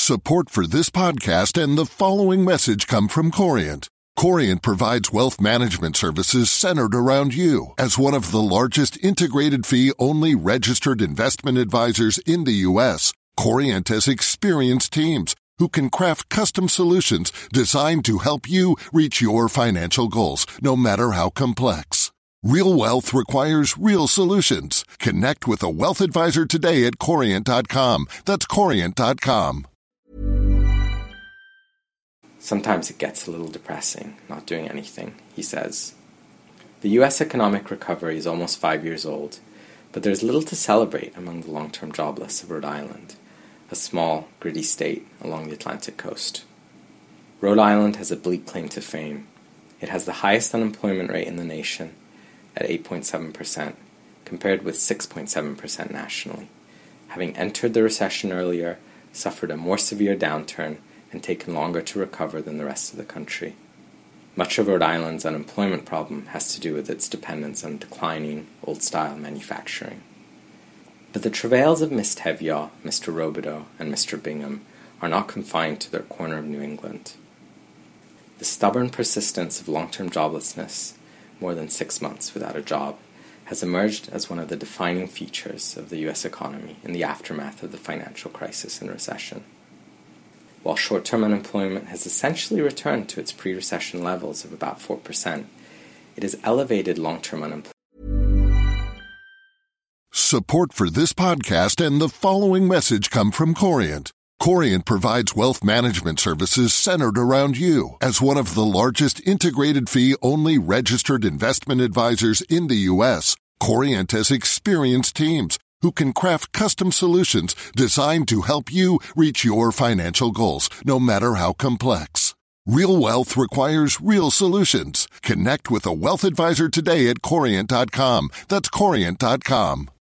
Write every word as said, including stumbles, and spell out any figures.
Support for this podcast and the following message come from Corient. Corient provides wealth management services centered around you. As one of the largest integrated fee-only registered investment advisors in the U S, Corient has experienced teams who can craft custom solutions designed to help you reach your financial goals, no matter how complex. Real wealth requires real solutions. Connect with a wealth advisor today at corient dot com. That's corient dot com. Sometimes it gets a little depressing, not doing anything, he says. The U S economic recovery is almost five years old, but there's little to celebrate among the long-term jobless of Rhode Island, a small, gritty state along the Atlantic coast. Rhode Island has a bleak claim to fame. It has the highest unemployment rate in the nation, at eight point seven percent, compared with six point seven percent nationally, having entered the recession earlier, suffered a more severe downturn, and taken longer to recover than the rest of the country. Much of Rhode Island's unemployment problem has to do with its dependence on declining, old-style manufacturing. But the travails of Miss Teviot, Mister Robideau, and Mister Bingham are not confined to their corner of New England. The stubborn persistence of long-term joblessness, more than six months without a job, has emerged as one of the defining features of the U S economy in the aftermath of the financial crisis and recession. While short-term unemployment has essentially returned to its pre-recession levels of about four percent, it has elevated long-term unemployment. Support for this podcast and the following message come from Corient. Corient provides wealth management services centered around you. As one of the largest integrated fee-only registered investment advisors in the U S, Corient has experienced teams who can craft custom solutions designed to help you reach your financial goals, no matter how complex. Real wealth requires real solutions. Connect with a wealth advisor today at corient dot com. That's corient dot com.